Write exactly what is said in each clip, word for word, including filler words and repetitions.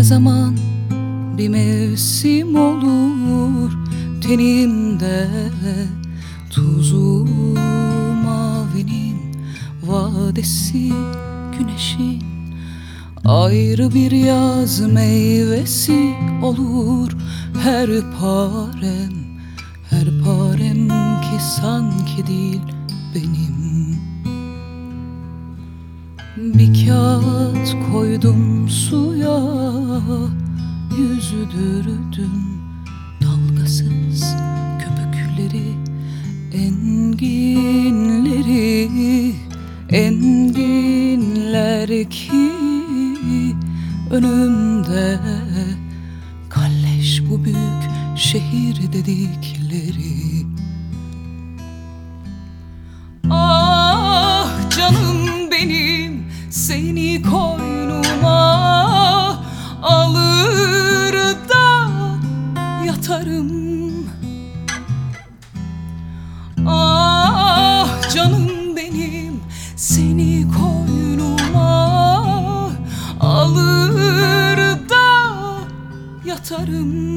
Ne zaman bir mevsim olur tenimde, tuzu mavinin vadesi güneşin, ayrı bir yaz meyvesi olur her parem. Her parem ki sanki değil benim. Bir kağıt koydum suya, yüzüdürdüm dalgasız köpükleri, enginleri, enginler ki önümde, kalleş bu büyük şehir dedikleri. Ah canım benim, seni koynuma alır da yatarım. Ah canım benim, seni koynuma alır da yatarım.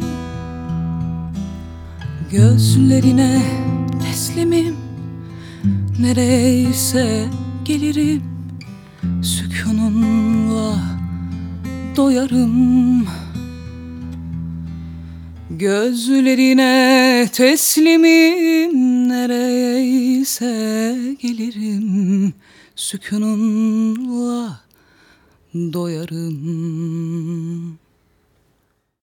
Gözlerine teslimim, nereyse gelirim, sükununla doyarım. Gözlerine teslimim, nereyse gelirim, sükununla doyarım.